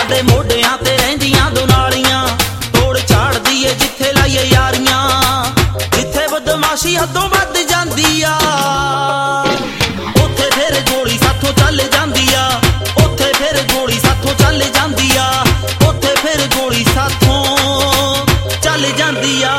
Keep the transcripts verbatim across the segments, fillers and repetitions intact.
साडे मोढियां ते रहिंदियां दुनालियां तोड़ झाड़दी ए जिथे लाइए यारियां जिथे बदमाशी हदों वध जांदी आ उत्थे फिर गोली साथों चल जांदी आ उत्थे फिर गोली साथों चल जांदी आ उत्थे फिर गोली साथों चल जांदी आ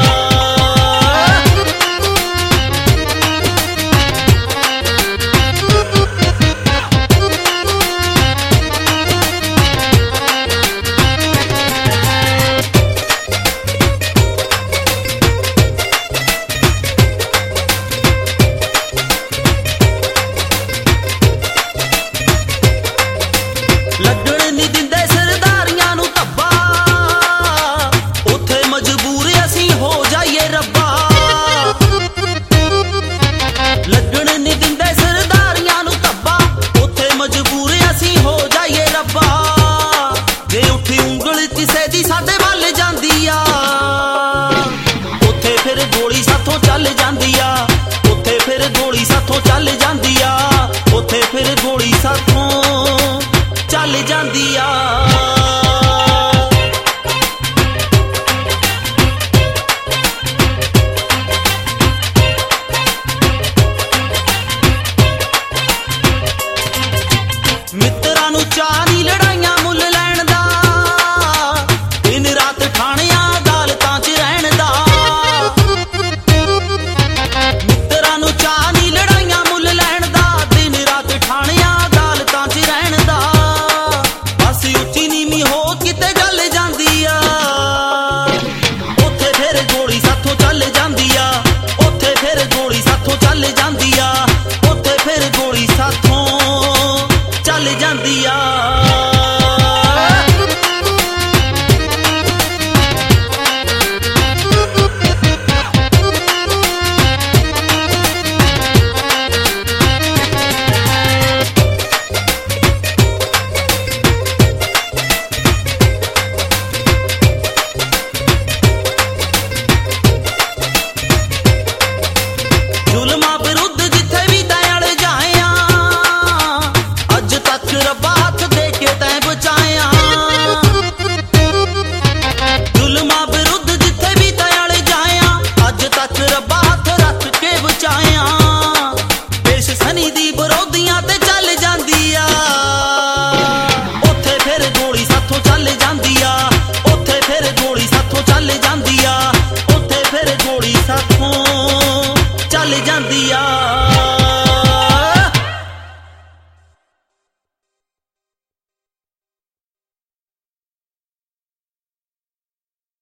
चल जांदी आ उत्थे फिर गोली साथों चल जांदी आ उत्थे फिर गोली साथों चल जांदी आ।